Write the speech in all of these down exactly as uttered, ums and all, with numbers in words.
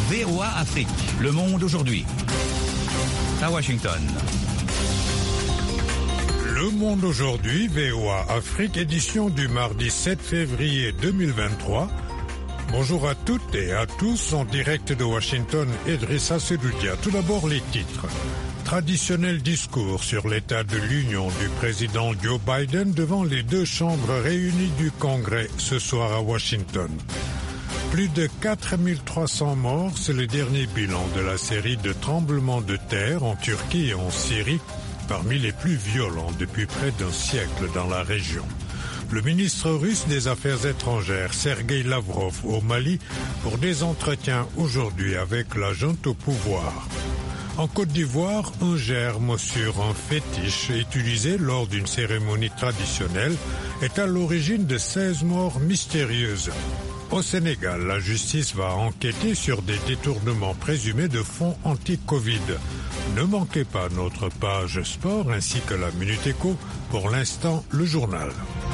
V O A Afrique, Le Monde aujourd'hui. À Washington. Le Monde aujourd'hui, V O A Afrique, édition du mardi sept février deux mille vingt-trois. Bonjour à toutes et à tous, en direct de Washington, Idrissa Sedoudia. Tout d'abord les titres. Traditionnel discours sur l'état de l'Union du président Joe Biden devant les deux chambres réunies du Congrès ce soir à Washington. Plus de quatre mille trois cents morts, c'est le dernier bilan de la série de tremblements de terre en Turquie et en Syrie, parmi les plus violents depuis près d'un siècle dans la région. Le ministre russe des Affaires étrangères, Sergueï Lavrov, au Mali, pour des entretiens aujourd'hui avec la junte au pouvoir. En Côte d'Ivoire, un germe sur un fétiche utilisé lors d'une cérémonie traditionnelle est à l'origine de seize morts mystérieuses. Au Sénégal, la justice va enquêter sur des détournements présumés de fonds anti-Covid. Ne manquez pas notre page sport ainsi que la Minute Éco. Pour l'instant, le journal.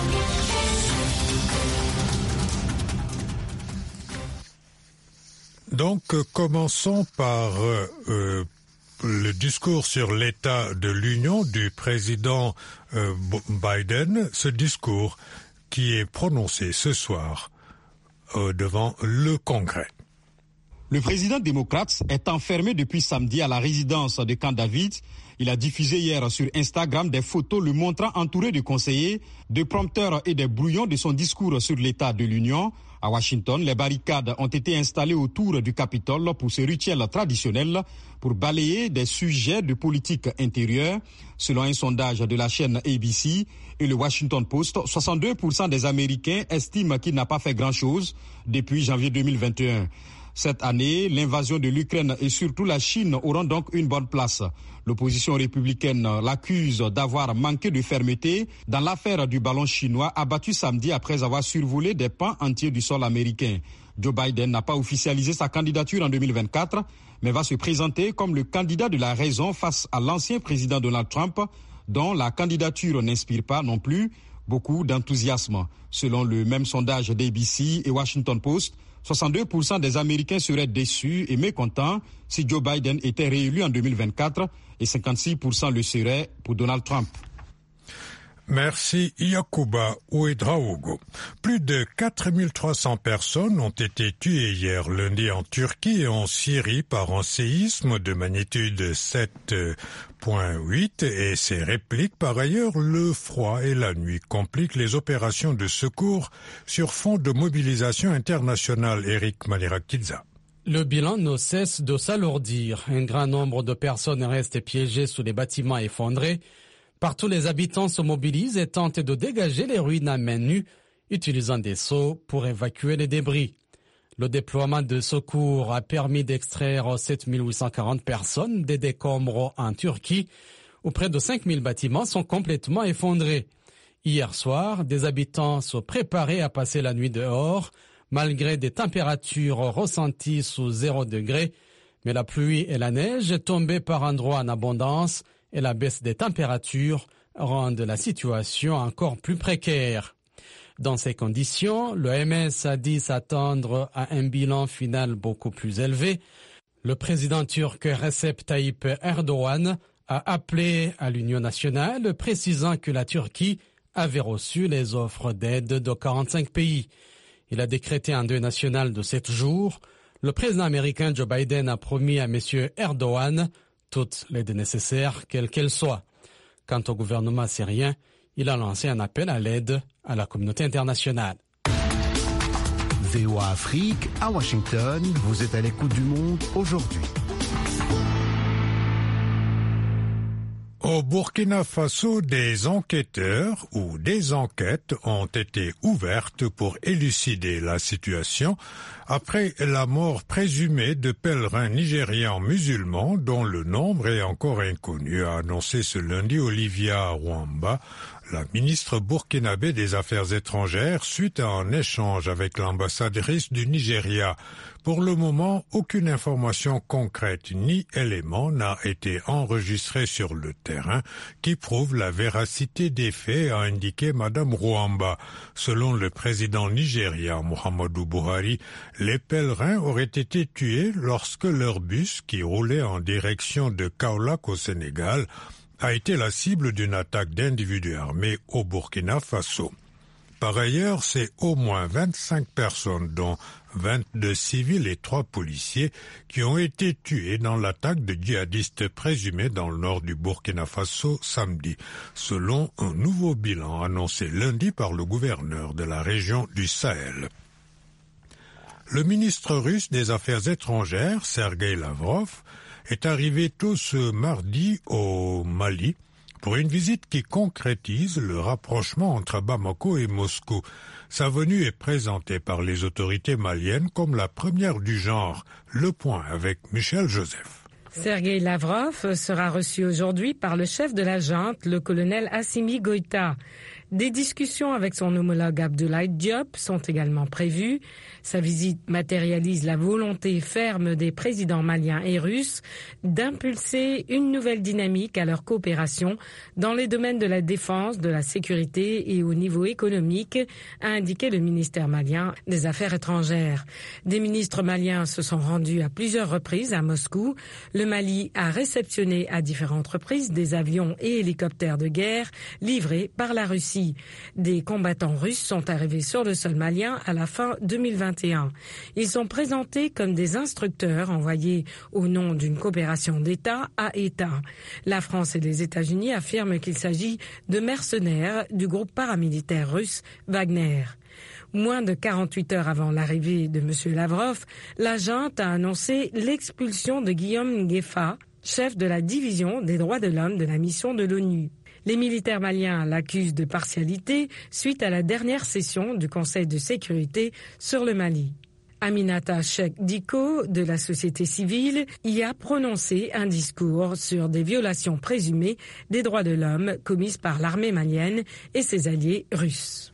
Donc, commençons par euh, le discours sur l'état de l'Union du président euh, Biden. Ce discours qui est prononcé ce soir euh, devant le Congrès. Le président démocrate est enfermé depuis samedi à la résidence de Camp David. Il a diffusé hier sur Instagram des photos le montrant entouré de conseillers, de prompteurs et des brouillons de son discours sur l'état de l'Union. À Washington, les barricades ont été installées autour du Capitole pour ce rituel traditionnel pour balayer des sujets de politique intérieure. Selon un sondage de la chaîne A B C et le Washington Post, soixante-deux pour cent des Américains estiment qu'il n'a pas fait grand-chose depuis janvier deux mille vingt et un. Cette année, l'invasion de l'Ukraine et surtout la Chine auront donc une bonne place. L'opposition républicaine l'accuse d'avoir manqué de fermeté dans l'affaire du ballon chinois abattu samedi après avoir survolé des pans entiers du sol américain. Joe Biden n'a pas officialisé sa candidature en deux mille vingt-quatre, mais va se présenter comme le candidat de la raison face à l'ancien président Donald Trump, dont la candidature n'inspire pas non plus beaucoup d'enthousiasme. Selon le même sondage d'A B C et Washington Post, soixante-deux pour cent des Américains seraient déçus et mécontents si Joe Biden était réélu en deux mille vingt-quatre et cinquante-six pour cent le seraient pour Donald Trump. Merci Yacouba Ouedraogo. Plus de quatre mille trois cents personnes ont été tuées hier lundi en Turquie et en Syrie par un séisme de magnitude sept virgule huit et ses répliques. Par ailleurs, le froid et la nuit compliquent les opérations de secours sur fond de mobilisation internationale. Eric Malirakiza. Le bilan ne cesse de s'alourdir. Un grand nombre de personnes restent piégées sous les bâtiments effondrés. Partout, les habitants se mobilisent et tentent de dégager les ruines à main nue, utilisant des seaux pour évacuer les débris. Le déploiement de secours a permis d'extraire sept mille huit cent quarante personnes des décombres en Turquie, où près de cinq mille bâtiments sont complètement effondrés. Hier soir, des habitants se préparaient à passer la nuit dehors, malgré des températures ressenties sous zéro degré, mais la pluie et la neige tombaient par endroits en abondance et la baisse des températures rendent la situation encore plus précaire. Dans ces conditions, l'O M S a dit s'attendre à un bilan final beaucoup plus élevé. Le président turc Recep Tayyip Erdogan a appelé à l'Union nationale, précisant que la Turquie avait reçu les offres d'aide de quarante-cinq pays. Il a décrété un deuil national de sept jours. Le président américain Joe Biden a promis à M. Erdogan toute l'aide nécessaire, quelle qu'elle soit. Quant au gouvernement syrien, il a lancé un appel à l'aide à la communauté internationale. V O A Afrique, à Washington, vous êtes à l'écoute du Monde aujourd'hui. Au Burkina Faso, des enquêteurs ou des enquêtes ont été ouvertes pour élucider la situation après la mort présumée de pèlerins nigérians musulmans dont le nombre est encore inconnu, a annoncé ce lundi Olivia Rwamba, La ministre burkinabé des Affaires étrangères suite à un échange avec l'ambassadrice du Nigeria. Pour le moment, aucune information concrète ni élément n'a été enregistré sur le terrain qui prouve la véracité des faits, a indiqué Madame Rouamba. Selon le président nigérien Muhammadu Buhari, les pèlerins auraient été tués lorsque leur bus, qui roulait en direction de Kaolack au Sénégal, a été la cible d'une attaque d'individus armés au Burkina Faso. Par ailleurs, c'est au moins vingt-cinq personnes, dont vingt-deux civils et trois policiers, qui ont été tués dans l'attaque de djihadistes présumés dans le nord du Burkina Faso samedi, selon un nouveau bilan annoncé lundi par le gouverneur de la région du Sahel. Le ministre russe des Affaires étrangères, Sergueï Lavrov, est arrivé tôt ce mardi au Mali pour une visite qui concrétise le rapprochement entre Bamako et Moscou. Sa venue est présentée par les autorités maliennes comme la première du genre. Le point avec Michel Joseph. Sergueï Lavrov sera reçu aujourd'hui par le chef de la junte, le colonel Assimi Goïta. Des discussions avec son homologue Abdoulaye Diop sont également prévues. Sa visite matérialise la volonté ferme des présidents maliens et russes d'impulser une nouvelle dynamique à leur coopération dans les domaines de la défense, de la sécurité et au niveau économique, a indiqué le ministère malien des Affaires étrangères. Des ministres maliens se sont rendus à plusieurs reprises à Moscou. Le Mali a réceptionné à différentes reprises des avions et hélicoptères de guerre livrés par la Russie. Des combattants russes sont arrivés sur le sol malien à la fin deux mille vingt et un. Ils sont présentés comme des instructeurs envoyés au nom d'une coopération d'État à État. La France et les États-Unis affirment qu'il s'agit de mercenaires du groupe paramilitaire russe Wagner. Moins de quarante-huit heures avant l'arrivée de M. Lavrov, la junte a annoncé l'expulsion de Guillaume Nguefa, chef de la division des droits de l'homme de la mission de l'ONU. Les militaires maliens l'accusent de partialité suite à la dernière session du Conseil de sécurité sur le Mali. Aminata Cheikh Diko, de la société civile, y a prononcé un discours sur des violations présumées des droits de l'homme commises par l'armée malienne et ses alliés russes.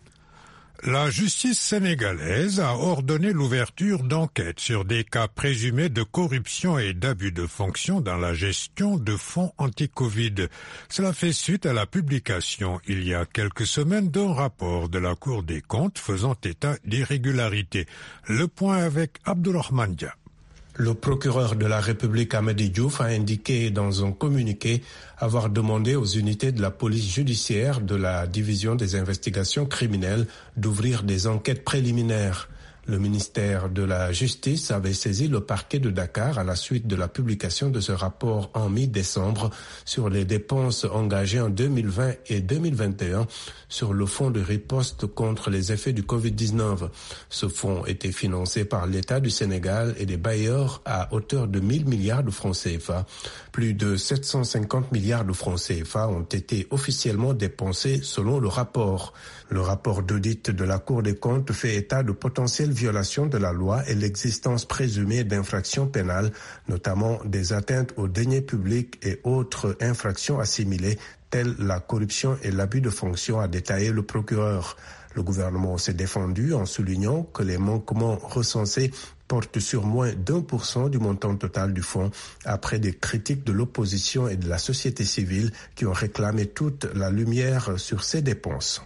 La justice sénégalaise a ordonné l'ouverture d'enquêtes sur des cas présumés de corruption et d'abus de fonction dans la gestion de fonds anti-Covid. Cela fait suite à la publication, il y a quelques semaines, d'un rapport de la Cour des comptes faisant état d'irrégularités. Le point avec Abdourahmane Dia. Le procureur de la République Hamady Diouf a indiqué dans un communiqué avoir demandé aux unités de la police judiciaire de la division des investigations criminelles d'ouvrir des enquêtes préliminaires. Le ministère de la Justice avait saisi le parquet de Dakar à la suite de la publication de ce rapport en mi-décembre sur les dépenses engagées en deux mille vingt et deux mille vingt et un sur le fonds de riposte contre les effets du covid dix-neuf. Ce fonds était financé par l'État du Sénégal et des bailleurs à hauteur de mille milliards de francs C F A. Plus de sept cent cinquante milliards de francs C F A ont été officiellement dépensés selon le rapport. Le rapport d'audit de la Cour des comptes fait état de potentielles violations de la loi et l'existence présumée d'infractions pénales, notamment des atteintes aux deniers publics et autres infractions assimilées, telles la corruption et l'abus de fonction, a détaillé le procureur. Le gouvernement s'est défendu en soulignant que les manquements recensés portent sur moins d'un pour cent du montant total du fonds, après des critiques de l'opposition et de la société civile qui ont réclamé toute la lumière sur ces dépenses.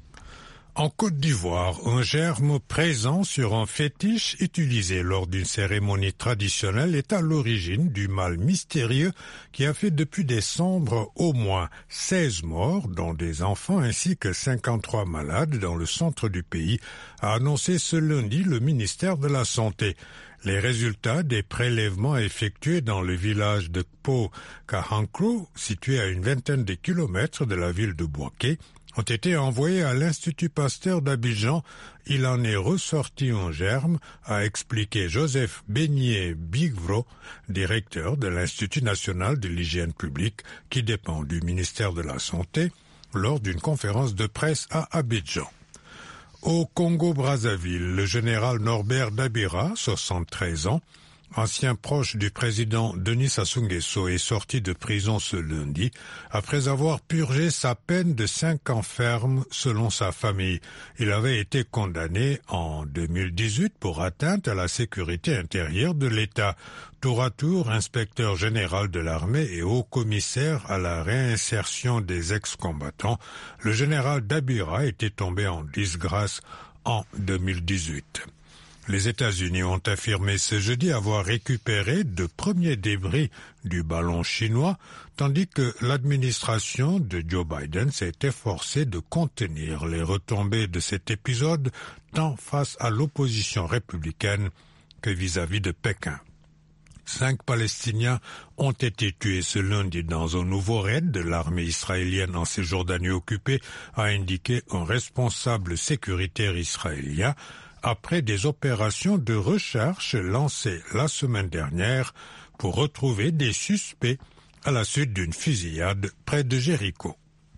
En Côte d'Ivoire, un germe présent sur un fétiche utilisé lors d'une cérémonie traditionnelle est à l'origine du mal mystérieux qui a fait depuis décembre au moins seize morts, dont des enfants ainsi que cinquante-trois malades dans le centre du pays, a annoncé ce lundi le ministère de la Santé. Les résultats des prélèvements effectués dans le village de Kpo-Kahanklo, situé à une vingtaine de kilomètres de la ville de Bouaké, ont été envoyés à l'Institut Pasteur d'Abidjan. Il en est ressorti un germe, a expliqué Joseph Beignet-Bigvro, directeur de l'Institut national de l'hygiène publique, qui dépend du ministère de la Santé, lors d'une conférence de presse à Abidjan. Au Congo-Brazzaville, le général Norbert Dabira, soixante-treize ans, ancien proche du président Denis Sassou Nguesso, est sorti de prison ce lundi après avoir purgé sa peine de cinq ans ferme selon sa famille. Il avait été condamné en deux mille dix-huit pour atteinte à la sécurité intérieure de l'État. Tour à tour, inspecteur général de l'armée et haut commissaire à la réinsertion des ex-combattants, le général Dabira était tombé en disgrâce en deux mille dix-huit. Les États-Unis ont affirmé ce jeudi avoir récupéré de premiers débris du ballon chinois, tandis que l'administration de Joe Biden s'est efforcée de contenir les retombées de cet épisode, tant face à l'opposition républicaine que vis-à-vis de Pékin. Cinq Palestiniens ont été tués ce lundi dans un nouveau raid de l'armée israélienne en Cisjordanie occupée, a indiqué un responsable sécuritaire israélien, après des opérations de recherche lancées la semaine dernière pour retrouver des suspects à la suite d'une fusillade près de Jéricho.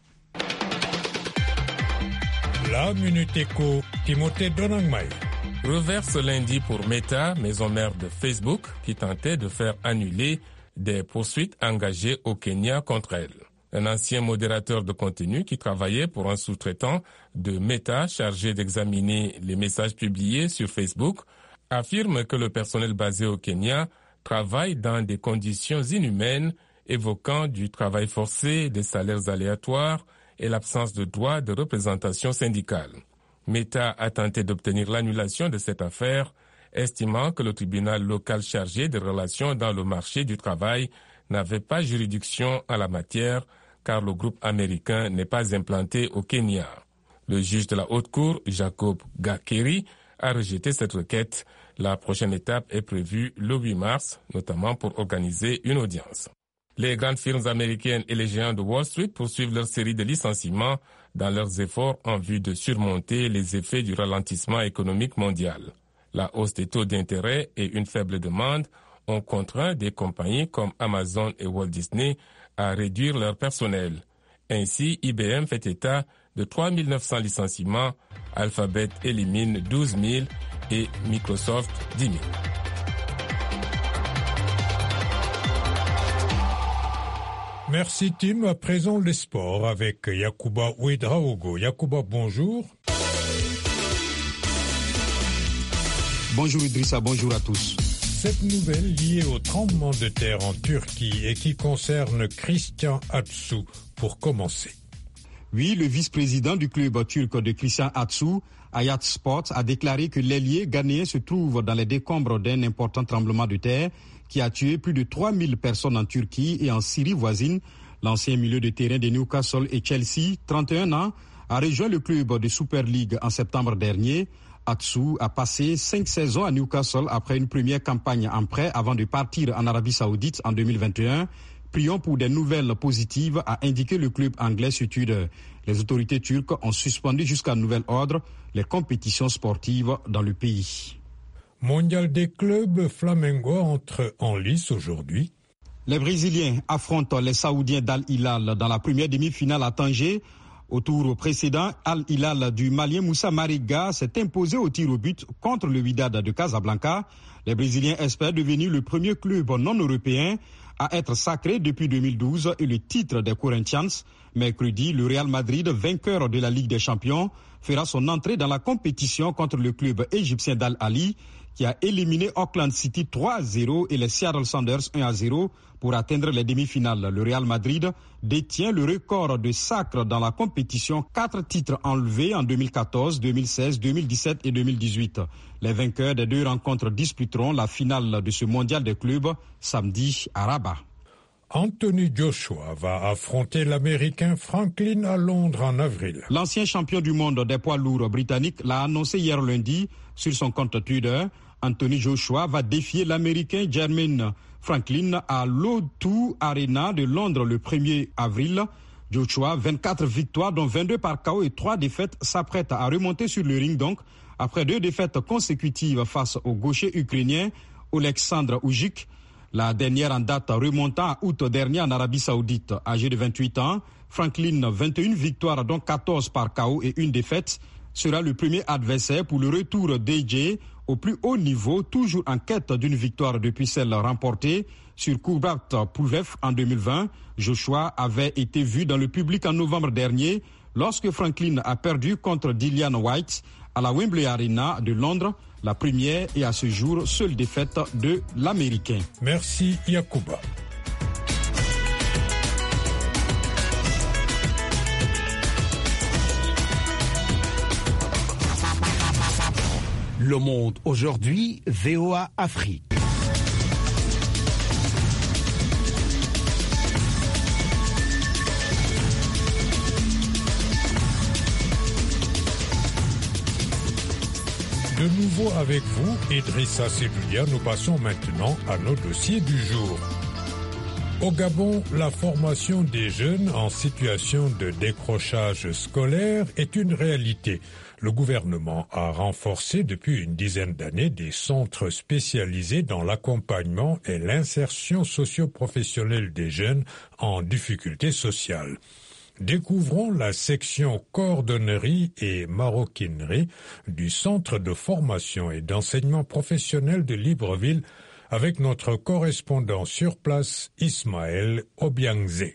La Minute Éco, Timothée Donangmai. Revers ce lundi pour Meta, maison mère de Facebook, qui tentait de faire annuler des poursuites engagées au Kenya contre elle. Un ancien modérateur de contenu qui travaillait pour un sous-traitant de Meta chargé d'examiner les messages publiés sur Facebook affirme que le personnel basé au Kenya travaille dans des conditions inhumaines, évoquant du travail forcé, des salaires aléatoires et l'absence de droit de représentation syndicale. Meta a tenté d'obtenir l'annulation de cette affaire, estimant que le tribunal local chargé des relations dans le marché du travail n'avait pas juridiction en la matière, car le groupe américain n'est pas implanté au Kenya. Le juge de la haute cour, Jacob Gakeri, a rejeté cette requête. La prochaine étape est prévue le huit mars, notamment pour organiser une audience. Les grandes firmes américaines et les géants de Wall Street poursuivent leur série de licenciements dans leurs efforts en vue de surmonter les effets du ralentissement économique mondial. La hausse des taux d'intérêt et une faible demande ont contraint des compagnies comme Amazon et Walt Disney à réduire leur personnel. Ainsi, I B M fait état de trois mille neuf cents licenciements, Alphabet élimine douze mille et Microsoft dix mille. Merci Tim. À présent, les sports avec Yacouba Ouedraogo. Yacouba, bonjour. Bonjour Idrissa, bonjour à tous. Cette nouvelle liée au tremblement de terre en Turquie et qui concerne Christian Atsu, pour commencer. Oui, le vice-président du club turc de Christian Atsu, Hayat Sport, a déclaré que l'ailier ghanéen se trouve dans les décombres d'un important tremblement de terre qui a tué plus de trois mille personnes en Turquie et en Syrie voisine. L'ancien milieu de terrain de Newcastle et Chelsea, trente et un ans, a rejoint le club de Super League en septembre dernier. Atsu a passé cinq saisons à Newcastle après une première campagne en prêt avant de partir en Arabie Saoudite en deux mille vingt et un. Prions pour des nouvelles positives, a indiqué le club anglais sur Twitter. Les autorités turques ont suspendu jusqu'à nouvel ordre les compétitions sportives dans le pays. Mondial des clubs, Flamengo entre en lice aujourd'hui. Les Brésiliens affrontent les Saoudiens d'Al Hilal dans la première demi-finale à Tanger. Au tour précédent, Al Hilal du Malien Moussa Mariga s'est imposé au tir au but contre le Wydad de Casablanca. Les Brésiliens espèrent devenir le premier club non européen à être sacré depuis deux mille douze et le titre des Corinthians. Mercredi, le Real Madrid, vainqueur de la Ligue des Champions, fera son entrée dans la compétition contre le club égyptien d'Al Ahly qui a éliminé Auckland City trois à zéro et les Seattle Sounders un à zéro pour atteindre les demi-finales. Le Real Madrid détient le record de sacres dans la compétition, quatre titres enlevés en deux mille quatorze, deux mille seize, deux mille dix-sept et deux mille dix-huit. Les vainqueurs des deux rencontres disputeront la finale de ce mondial des clubs samedi à Rabat. Anthony Joshua va affronter l'Américain Franklin à Londres en avril. L'ancien champion du monde des poids lourds britanniques l'a annoncé hier lundi sur son compte Twitter. Anthony Joshua va défier l'Américain Jermaine Franklin à l'O deux Arena de Londres le premier avril. Joshua, vingt-quatre victoires dont vingt-deux par K O et trois défaites, s'apprête à remonter sur le ring donc après deux défaites consécutives face au gaucher ukrainien Oleksandr Usyk. La dernière en date remontant à août dernier en Arabie Saoudite. Âgé de vingt-huit ans, Franklin, vingt et une victoires dont quatorze par K O et une défaite. sera le premier adversaire pour le retour d'A J au plus haut niveau, toujours en quête d'une victoire depuis celle remportée sur Kubrat Pulev en deux mille vingt. Joshua avait été vu dans le public en novembre dernier lorsque Franklin a perdu contre Dillian Whyte à la Wembley Arena de Londres, la première et à ce jour seule défaite de l'Américain. Merci Yacouba. Le Monde aujourd'hui, V O A Afrique. De nouveau avec vous, Idrissa Seloudia, nous passons maintenant à nos dossiers du jour. Au Gabon, la formation des jeunes en situation de décrochage scolaire est une réalité. Le gouvernement a renforcé depuis une dizaine d'années des centres spécialisés dans l'accompagnement et l'insertion socio-professionnelle des jeunes en difficulté sociale. Découvrons la section cordonnerie et maroquinerie du Centre de formation et d'enseignement professionnel de Libreville avec notre correspondant sur place, Ismaël Obiangzé.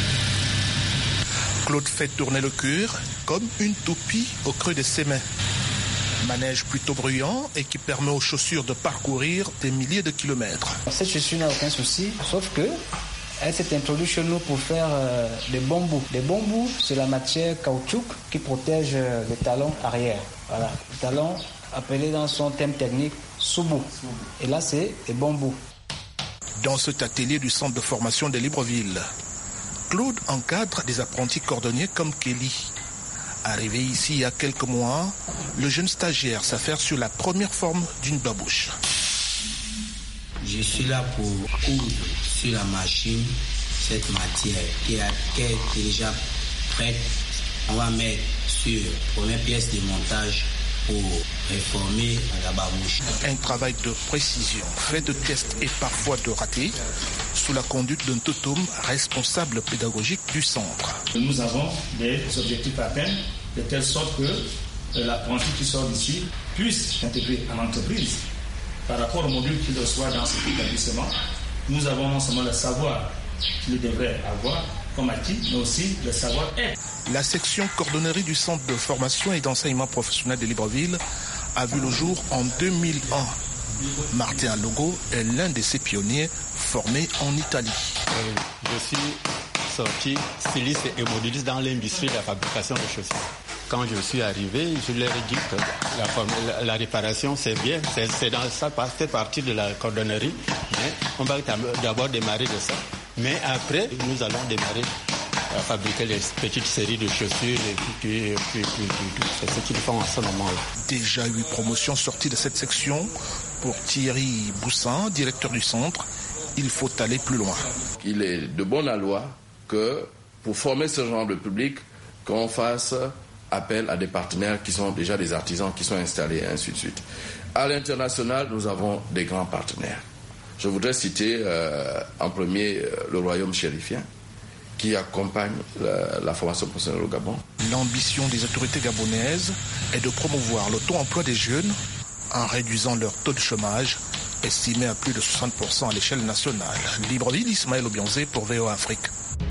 Claude fait tourner le cuir comme une toupie au creux de ses mains. Manège plutôt bruyant et qui permet aux chaussures de parcourir des milliers de kilomètres. Cette chaussure n'a aucun souci, sauf que elle s'est introduite chez nous pour faire euh, des bambous. Des bambous, c'est la matière caoutchouc qui protège euh, le talon arrière. Voilà, le talon appelé dans son terme technique soubou. Et là, c'est des bambous. Dans cet atelier du centre de formation de Libreville, Claude encadre des apprentis cordonniers comme Kelly. Arrivé ici il y a quelques mois, le jeune stagiaire s'affaire sur la première forme d'une babouche. Je suis là pour coudre sur la machine cette matière qui est déjà prête. On va mettre sur la première pièce de montage pour réformer la babouche. Un travail de précision, fait de tests et parfois de ratés, sous la conduite d'un totum responsable pédagogique du centre. Nous avons des objectifs à atteindre de telle sorte que l'apprenti qui sort d'ici puisse intégrer en entreprise. Par rapport au module qu'il reçoit dans cet établissement, nous avons non seulement le savoir qu'il devrait avoir comme acquis, mais aussi le savoir-être. La section cordonnerie du centre de formation et d'enseignement professionnel de Libreville a vu le jour en deux mille un. Martin Logo est l'un de ses pionniers formés en Italie. Je suis sorti styliste et modéliste dans l'industrie de la fabrication de chaussures. Quand je suis arrivé, je leur ai dit que la, la réparation, c'est bien, c'est, c'est dans ça, c'est partie de la cordonnerie, mais on va d'abord démarrer de ça. Mais après, nous allons démarrer à fabriquer les petites séries de chaussures, et puis, puis, puis, puis, c'est ce qu'ils font à ce moment-là. Déjà huit promotions sorties de cette section. Pour Thierry Boussin, directeur du centre, il faut aller plus loin. Il est de bonne loi que pour former ce genre de public, qu'on fasse appel à des partenaires qui sont déjà des artisans qui sont installés, et ainsi de suite. À l'international, nous avons des grands partenaires. Je voudrais citer euh, en premier euh, le Royaume chérifien, qui accompagne la, la formation professionnelle au Gabon. L'ambition des autorités gabonaises est de promouvoir l'auto-emploi des jeunes en réduisant leur taux de chômage, estimé à plus de soixante pour cent à l'échelle nationale. Libreville, Ismaël Obiangzé pour V O A Afrique.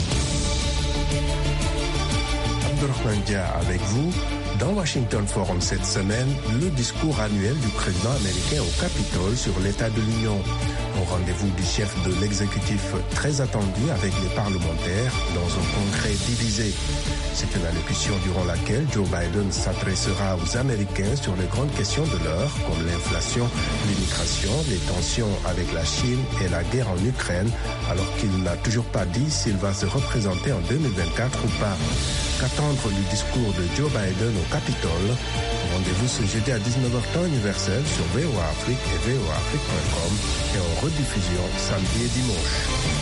Abdurrahman Dia avec vous. Dans Washington Forum cette semaine, le discours annuel du président américain au Capitole sur l'état de l'Union. Au rendez-vous du chef de l'exécutif très attendu avec les parlementaires dans un congrès divisé. C'est une allocution durant laquelle Joe Biden s'adressera aux Américains sur les grandes questions de l'heure, comme l'inflation, l'immigration, les tensions avec la Chine et la guerre en Ukraine, alors qu'il n'a toujours pas dit s'il va se représenter en deux mille vingt-quatre ou pas. Qu'attendre du discours de Joe Biden au Capitole? Rendez-vous ce jeudi à dix-neuf heures temps universel sur V O A Afrique et V O A Afrique point com et en rediffusion samedi et dimanche.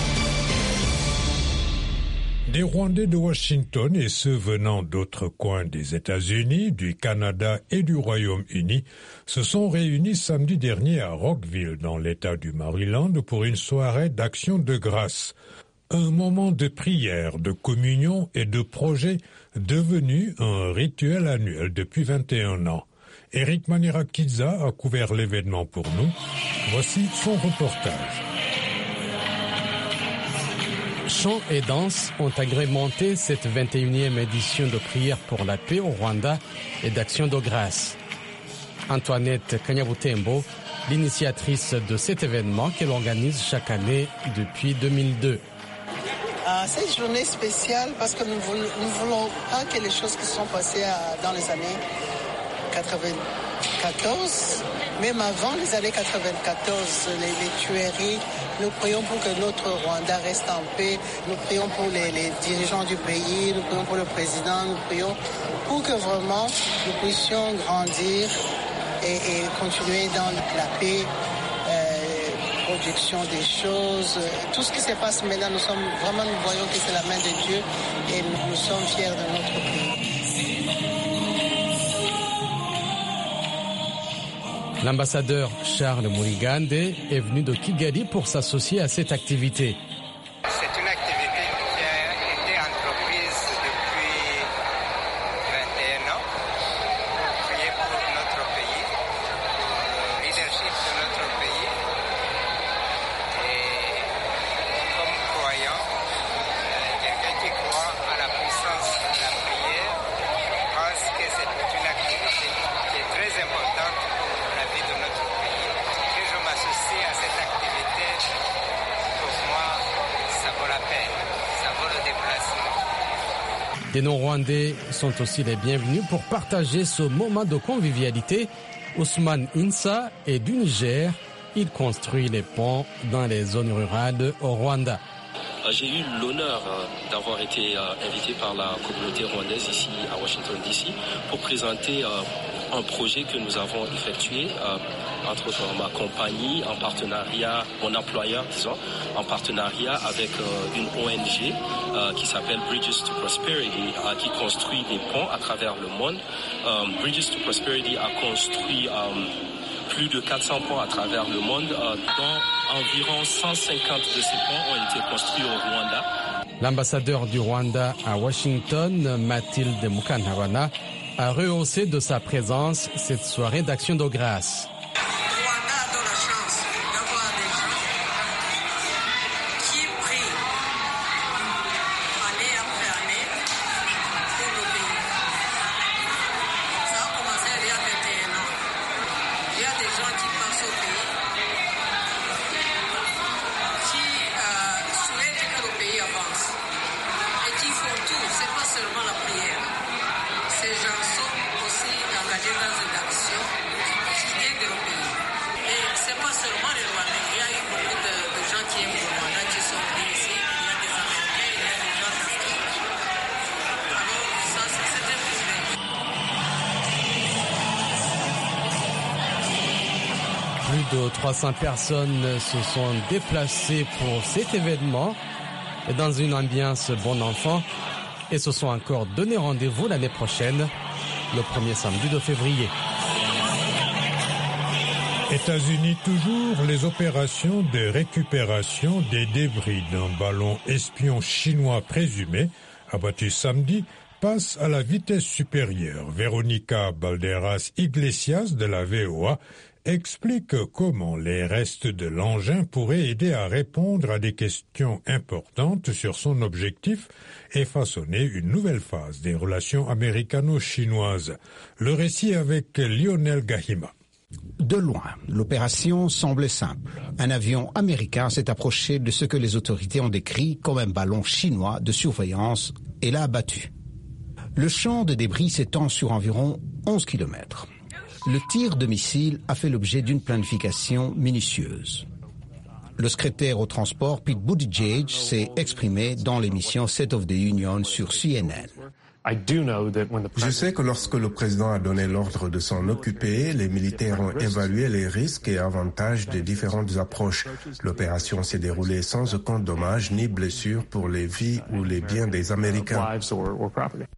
Des Rwandais de Washington et ceux venant d'autres coins des États-Unis, du Canada et du Royaume-Uni se sont réunis samedi dernier à Rockville, dans l'État du Maryland, pour une soirée d'action de grâce. Un moment de prière, de communion et de projet devenu un rituel annuel depuis vingt et un ans. Eric Manirakidza a couvert l'événement pour nous. Voici son reportage. Chants et danses ont agrémenté cette vingt et unième édition de prière pour la paix au Rwanda et d'action de grâce. Antoinette Kanyabutembo, l'initiatrice de cet événement qu'elle organise chaque année depuis deux mille deux. Euh, cette journée spéciale parce que nous ne voulons, nous voulons pas que les choses qui sont passées à, dans les années quatre-vingt-quatorze, même avant les années quatre-vingt-quatorze, les, les tueries, nous prions pour que notre Rwanda reste en paix, nous prions pour les, les dirigeants du pays, nous prions pour le président, nous prions pour que vraiment nous puissions grandir et, et continuer dans la paix. Production des choses, tout ce qui se passe maintenant, nous sommes vraiment, nous voyons que c'est la main de Dieu et nous, nous sommes fiers de notre pays. L'ambassadeur Charles Murigande est venu de Kigali pour s'associer à cette activité. C'est une activité qui a été entreprise depuis vingt et un ans pour prier pour notre pays, pour le leadership de notre pays. Les non-rwandais sont aussi les bienvenus pour partager ce moment de convivialité. Ousmane Insa est du Niger. Il construit les ponts dans les zones rurales au Rwanda. J'ai eu l'honneur d'avoir été invité par la communauté rwandaise ici à Washington D C pour présenter un projet que nous avons effectué, entre autres ma compagnie, en partenariat, mon employeur, disons, en partenariat avec une O N G qui s'appelle Bridges to Prosperity, qui construit des ponts à travers le monde. Bridges to Prosperity a construit plus de quatre cents ponts à travers le monde, dont environ cent cinquante de ces ponts ont été construits au Rwanda. L'ambassadeur du Rwanda à Washington, Mathilde Mukantabana, a rehaussé de sa présence cette soirée d'action de grâce. Plus de trois cents personnes se sont déplacées pour cet événement dans une ambiance bon enfant et se sont encore donné rendez-vous l'année prochaine, le premier samedi de février. États-Unis toujours, les opérations de récupération des débris d'un ballon espion chinois présumé, abattu samedi, passent à la vitesse supérieure. Véronica Balderas Iglesias de la V O A explique comment les restes de l'engin pourraient aider à répondre à des questions importantes sur son objectif et façonner une nouvelle phase des relations américano-chinoises. Le récit avec Lionel Gahima. De loin, l'opération semble simple. Un avion américain s'est approché de ce que les autorités ont décrit comme un ballon chinois de surveillance et l'a abattu. Le champ de débris s'étend sur environ onze kilomètres. Le tir de missile a fait l'objet d'une planification minutieuse. Le secrétaire au transport, Pete Buttigieg, s'est exprimé dans l'émission State of the Union sur C N N. Je sais que lorsque le président a donné l'ordre de s'en occuper, les militaires ont évalué les risques et avantages des différentes approches. L'opération s'est déroulée sans aucun dommage ni blessure pour les vies ou les biens des Américains.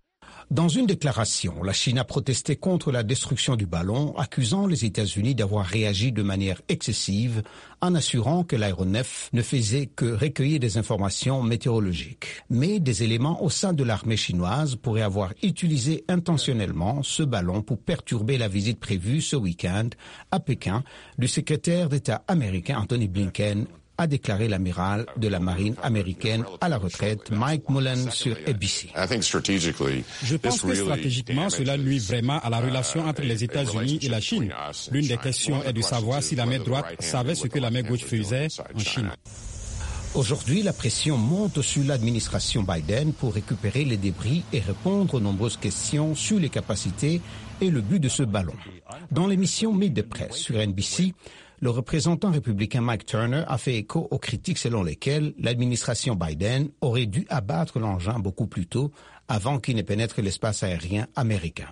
Dans une déclaration, la Chine a protesté contre la destruction du ballon, accusant les États-Unis d'avoir réagi de manière excessive en assurant que l'aéronef ne faisait que recueillir des informations météorologiques. Mais des éléments au sein de l'armée chinoise pourraient avoir utilisé intentionnellement ce ballon pour perturber la visite prévue ce week-end à Pékin du secrétaire d'État américain Anthony Blinken, a déclaré l'amiral de la marine américaine à la retraite Mike Mullen sur A B C. Je pense que stratégiquement, cela nuit vraiment à la relation entre les États-Unis et la Chine. L'une des questions est de savoir si la main droite savait ce que la main gauche faisait en Chine. Aujourd'hui, la pression monte sur l'administration Biden pour récupérer les débris et répondre aux nombreuses questions sur les capacités et le but de ce ballon. Dans l'émission Meet the Press sur N B C, le représentant républicain Mike Turner a fait écho aux critiques selon lesquelles l'administration Biden aurait dû abattre l'engin beaucoup plus tôt avant qu'il ne pénètre l'espace aérien américain.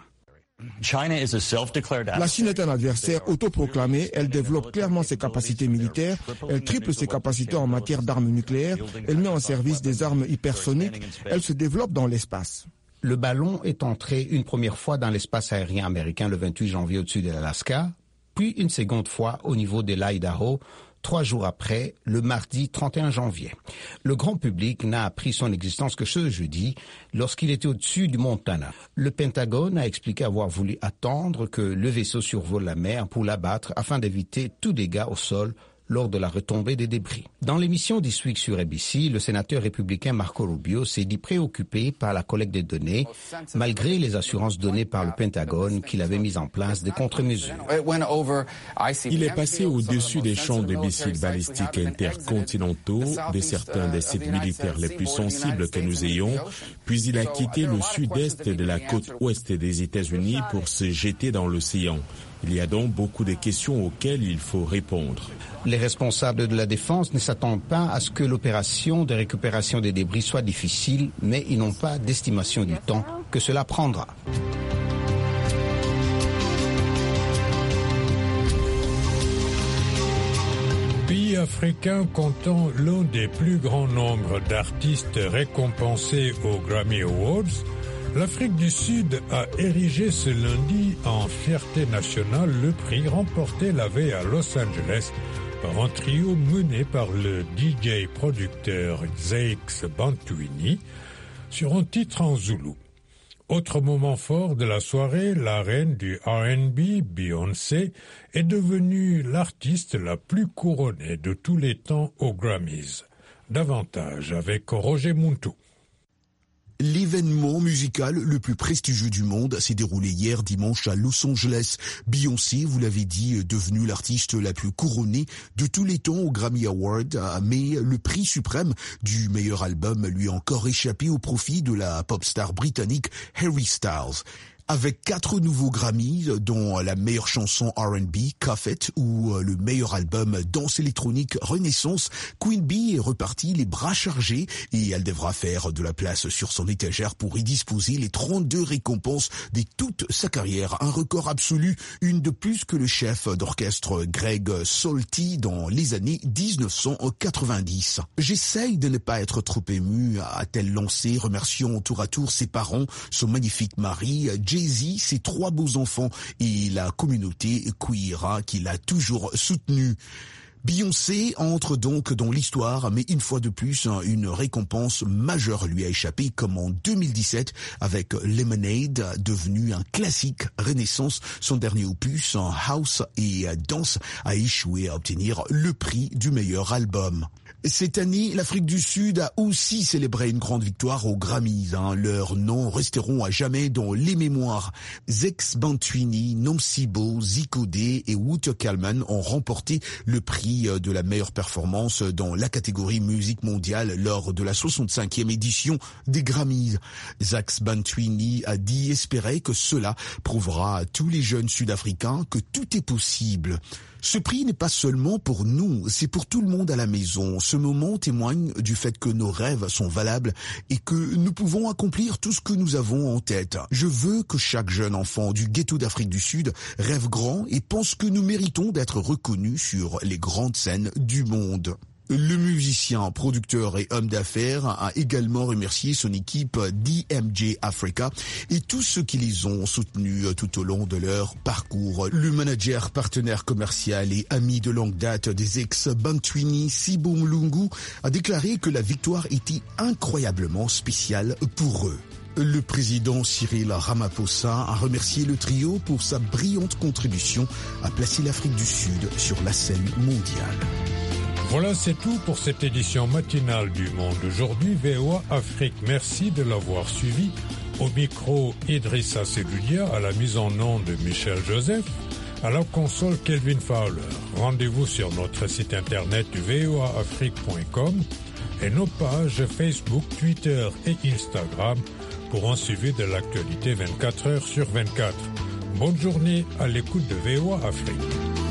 La Chine est un adversaire autoproclamé, elle développe clairement ses capacités militaires, elle triple ses capacités en matière d'armes nucléaires, elle met en service des armes hypersoniques, elle se développe dans l'espace. Le ballon est entré une première fois dans l'espace aérien américain le vingt-huit janvier au-dessus de l'Alaska, puis une seconde fois au niveau de l'Idaho, trois jours après, le mardi trente et un janvier. Le grand public n'a appris son existence que ce jeudi, lorsqu'il était au-dessus du Montana. Le Pentagone a expliqué avoir voulu attendre que le vaisseau survole la mer pour l'abattre afin d'éviter tout dégât au sol lors de la retombée des débris. Dans l'émission This Week sur A B C, le sénateur républicain Marco Rubio s'est dit préoccupé par la collecte des données, malgré les assurances données par le Pentagone qu'il avait mis en place des contre-mesures. Il est passé au-dessus des champs de missiles balistiques intercontinentaux de certains des sites militaires les plus sensibles que nous ayons, puis il a quitté le sud-est de la côte ouest des États-Unis pour se jeter dans l'océan. Il y a donc beaucoup de questions auxquelles il faut répondre. Les responsables de la défense ne s'attendent pas à ce que l'opération de récupération des débris soit difficile, mais ils n'ont pas d'estimation du temps que cela prendra. Pays africain comptant l'un des plus grands nombres d'artistes récompensés aux Grammy Awards, l'Afrique du Sud a érigé ce lundi en fierté nationale le prix remporté la veille à Los Angeles par un trio mené par le D J producteur Zakes Bantwini sur un titre en zoulou. Autre moment fort de la soirée, la reine du R and B, Beyoncé, est devenue l'artiste la plus couronnée de tous les temps aux Grammys. Davantage avec Roger Muntu. L'événement musical le plus prestigieux du monde s'est déroulé hier dimanche à Los Angeles. Beyoncé, vous l'avez dit, est devenue l'artiste la plus couronnée de tous les temps aux Grammy Awards, mais le prix suprême du meilleur album lui a encore échappé au profit de la pop star britannique Harry Styles. Avec quatre nouveaux Grammys, dont la meilleure chanson R and B, Cuff It, ou le meilleur album danse électronique Renaissance, Queen Bee est repartie les bras chargés et elle devra faire de la place sur son étagère pour y disposer les trente-deux récompenses de toute sa carrière. Un record absolu, une de plus que le chef d'orchestre Greg Solti dans les années dix-neuf cent quatre-vingt-dix. J'essaye de ne pas être trop ému, a-t-elle lancé, remerciant tour à tour ses parents, son magnifique mari, Jay-Z, ses trois beaux enfants et la communauté queer qui l'a toujours soutenu. Beyoncé entre donc dans l'histoire, mais une fois de plus, une récompense majeure lui a échappé, comme en deux mille dix-sept avec Lemonade, devenu un classique. Renaissance, son dernier opus en house et dance, a échoué à obtenir le prix du meilleur album. Cette année, l'Afrique du Sud a aussi célébré une grande victoire aux Grammys. Hein. Leurs noms resteront à jamais dans les mémoires. Zakes Bantwini, Nomsibo, Zico D et Wouter Kalman ont remporté le prix de la meilleure performance dans la catégorie musique mondiale lors de la soixante-cinquième édition des Grammys. Zakes Bantwini a dit espérer que cela prouvera à tous les jeunes Sud-Africains que tout est possible. Ce prix n'est pas seulement pour nous, c'est pour tout le monde à la maison. Ce moment témoigne du fait que nos rêves sont valables et que nous pouvons accomplir tout ce que nous avons en tête. Je veux que chaque jeune enfant du ghetto d'Afrique du Sud rêve grand et pense que nous méritons d'être reconnus sur les grandes scènes du monde. Le musicien, producteur et homme d'affaires a également remercié son équipe D M J Africa et tous ceux qui les ont soutenus tout au long de leur parcours. Le manager, partenaire commercial et ami de longue date des ex-Bantwini, Sibo Mlungu, a déclaré que la victoire était incroyablement spéciale pour eux. Le président Cyril Ramaphosa a remercié le trio pour sa brillante contribution à placer l'Afrique du Sud sur la scène mondiale. Voilà, c'est tout pour cette édition matinale du Monde aujourd'hui. V O A Afrique, merci de l'avoir suivi. Au micro, Idrissa Seloudia, à la mise en onde de Michel Joseph, à la console Kelvin Fowler. Rendez-vous sur notre site internet du v o a afrique point com et nos pages Facebook, Twitter et Instagram pour un suivi de l'actualité vingt-quatre heures sur vingt-quatre. Bonne journée à l'écoute de V O A Afrique.